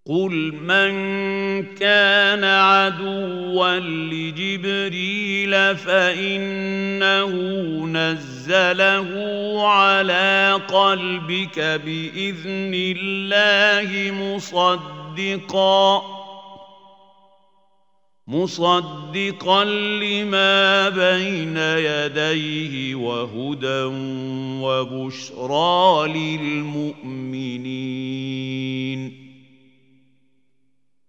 قل من كان عدوا لجبريل فإنه نزله على قلبك بإذن الله مصدقا لما بين يديه وهدى وبشرى للمؤمنين